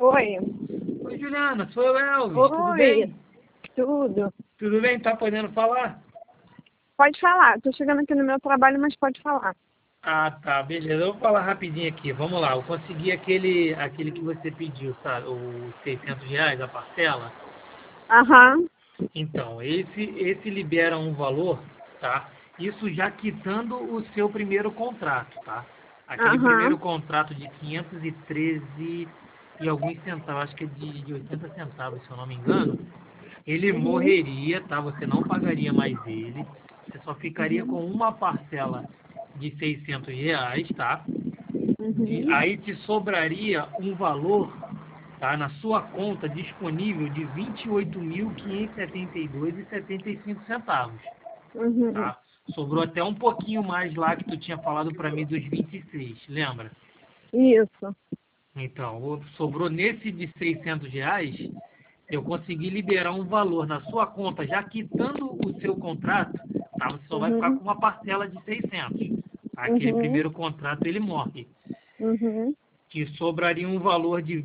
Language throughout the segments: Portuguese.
Oi. Oi, Juliana, sou eu, Elvis. Oi. Tudo bem? Tudo. Tudo bem? Tá podendo falar? Pode falar. Tô chegando aqui no meu trabalho, mas pode falar. Ah, tá, beleza. Eu vou falar rapidinho aqui. Vamos lá. Eu consegui aquele que você pediu, sabe? Os R$ 600, a parcela. Aham. Então, esse libera um valor, tá? Isso já quitando o seu primeiro contrato, tá? Aquele primeiro Aham. contrato de 513 e alguns centavos, acho que é de 80 centavos, se eu não me engano, ele Uhum. morreria, tá? Você não pagaria mais ele. Você só ficaria Uhum. com uma parcela de R$ 600, tá? Uhum. Aí te sobraria um valor, tá, na sua conta disponível de 28.572,75 centavos, Uhum. tá? Sobrou até um pouquinho mais lá que tu tinha falado para mim dos 26, lembra? Isso. Então, sobrou nesse de R$ 600, eu consegui liberar um valor na sua conta, já quitando o seu contrato, tá? Você só vai ficar Uhum. com uma parcela de 600. Aquele Uhum. primeiro contrato ele morre. Uhum. Que sobraria um valor de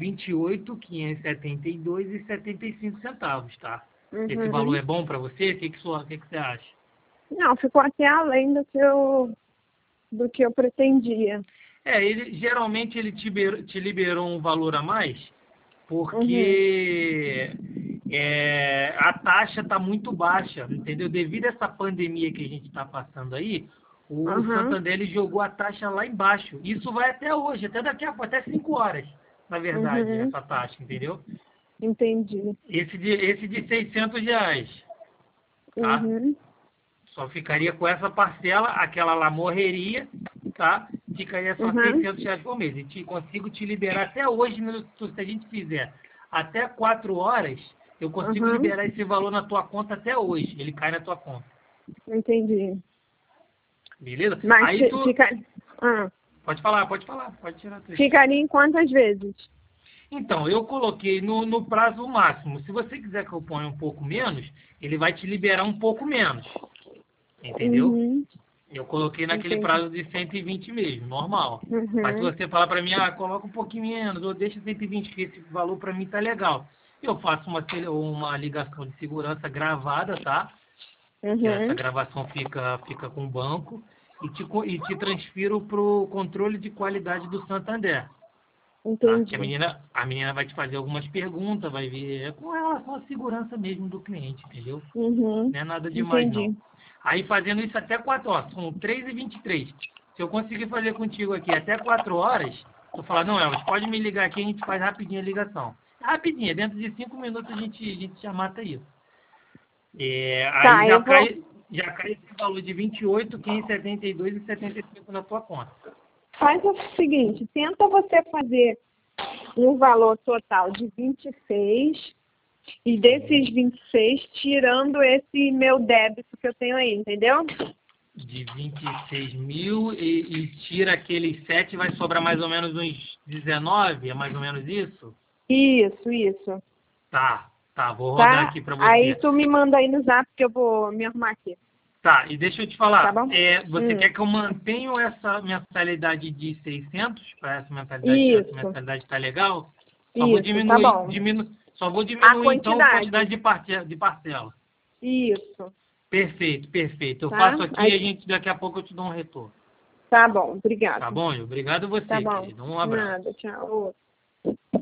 28.572,75 centavos, tá? Esse valor Uhum. é bom para você? O que você acha? Não, ficou até além do que eu pretendia. Geralmente ele te liberou um valor a mais, Uhum. porque a taxa está muito baixa, entendeu? Devido a essa pandemia que a gente está passando aí, o Aham. Santander ele jogou a taxa lá embaixo. Isso vai até hoje, até daqui a pouco, até 5 horas, na verdade, Uhum. essa taxa, entendeu? Entendi. Esse de R$ 600, tá? Uhum. Só ficaria com essa parcela, aquela lá morreria, tá? Ficaria só Uhum. R$ 600 por mês. E consigo te liberar até hoje, se a gente fizer até 4 horas, eu consigo Uhum. liberar esse valor na tua conta até hoje. Ele cai na tua conta. Entendi. Beleza? Mas Aí tu. fica. Ah. Pode falar, pode tirar tudo. Ficaria em quantas vezes? Então, eu coloquei no prazo máximo. Se você quiser que eu ponha um pouco menos, ele vai te liberar um pouco menos. Entendeu? Uhum. Eu coloquei naquele Entendi. prazo de 120 mesmo, normal. Mas se Uhum. você falar para mim, coloca um pouquinho menos, ou deixa 120, que esse valor para mim tá legal. Eu faço uma ligação de segurança gravada, tá? Que essa Uhum. gravação fica com o banco e te transfiro pro controle de qualidade do Santander. Tá? Que a Entendi. menina, a menina vai te fazer algumas perguntas, vai ver com relação à segurança mesmo do cliente, entendeu? Uhum. Não é nada demais, não. Entendi. Aí fazendo isso até 4 horas, são 3h23. Se eu conseguir fazer contigo aqui até 4 horas, tu fala, não, Elvis, pode me ligar aqui, a gente faz rapidinho a ligação. Rapidinho, dentro de 5 minutos a gente já mata isso. Aí Tá, eu vou. já cai esse valor de 28.572,75 na tua conta. Faz o seguinte, tenta você fazer um valor total de 26 e desses 26 tirando esse meu débito que eu tenho aí, entendeu? De 26 mil e tira aqueles 7, vai sobrar mais ou menos uns 19, é mais ou menos isso? Isso. Tá, vou rodar Tá? aqui para Aí você. tu me manda aí no zap que eu vou me arrumar aqui. Tá, e deixa eu te Tá falar, bom? você quer que eu mantenha essa mensalidade de 600 para essa Isso. mensalidade tá legal? Só vou Isso, tá diminuir, bom. só vou A diminuir então a quantidade quantidade. de parcela. Isso, Perfeito. Eu tá? faço aqui e Aí, daqui a pouco eu te dou um retorno. tá bom, Tá obrigado. bom, Ju? Obrigado a Tá você, bom. querido. Um abraço. Nada, tchau.